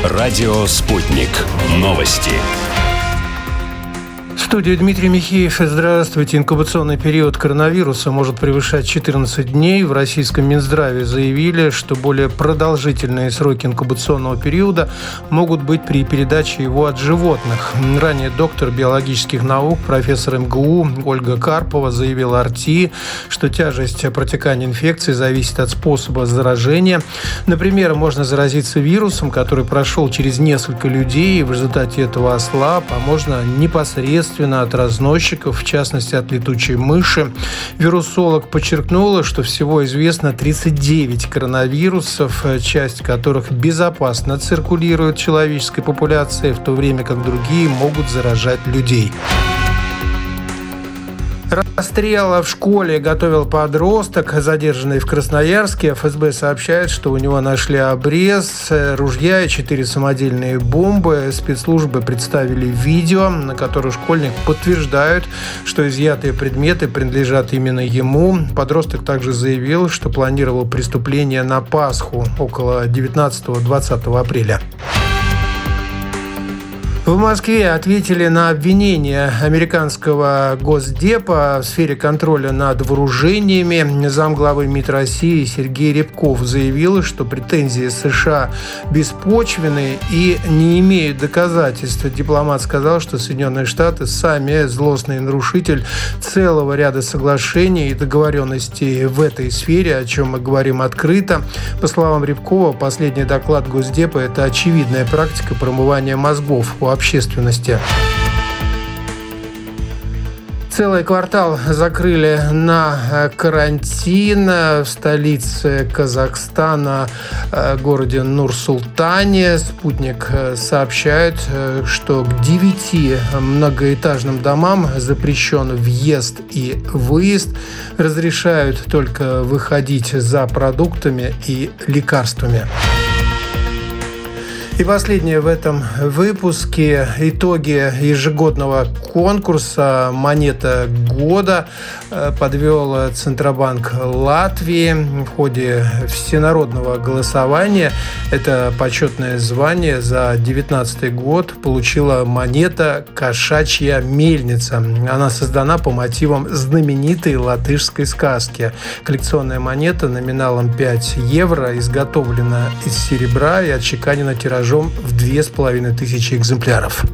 Радио «Спутник». Новости. В студии Дмитрий Михеев. Здравствуйте. Инкубационный период коронавируса может превышать 14 дней. В российском Минздраве заявили, что более продолжительные сроки инкубационного периода могут быть при передаче его от животных. Ранее доктор биологических наук, профессор МГУ Ольга Карпова заявила РТ, что тяжесть протекания инфекции зависит от способа заражения. Например, можно заразиться вирусом, который прошел через несколько людей и в результате этого ослаб, а можно непосредственно от разносчиков, в частности от летучей мыши. Вирусолог подчеркнула, что всего известно 39 коронавирусов, часть которых безопасно циркулирует в человеческой популяции, в то время как другие могут заражать людей. Расстрел в школе готовил подросток, задержанный в Красноярске. ФСБ сообщает, что у него нашли обрез ружья и 4 самодельные бомбы. Спецслужбы представили видео, на котором школьник подтверждает, что изъятые предметы принадлежат именно ему. Подросток также заявил, что планировал преступление на Пасху около 19-20 апреля. В Москве ответили на обвинение американского Госдепа в сфере контроля над вооружениями. Замглавы МИД России Сергей Рябков заявил, что претензии США беспочвенны и не имеют доказательств. Дипломат сказал, что Соединенные Штаты сами злостный нарушитель целого ряда соглашений и договоренностей в этой сфере, о чем мы говорим открыто. По словам Рябкова, последний доклад Госдепа – это очевидная практика промывания мозгов у общественности. Целый квартал закрыли на карантин в столице Казахстана, городе Нур-Султане. Спутник сообщает, что к 9 многоэтажным домам запрещен въезд и выезд. Разрешают только выходить за продуктами и лекарствами. И последнее в этом выпуске. Итоги ежегодного конкурса «Монета года» подвел Центробанк Латвии. В ходе всенародного голосования это почетное звание за 2019 год получила монета «Кошачья мельница». Она создана по мотивам знаменитой латышской сказки. Коллекционная монета номиналом 5 евро изготовлена из серебра и отчеканена тиражом в 2500 экземпляров.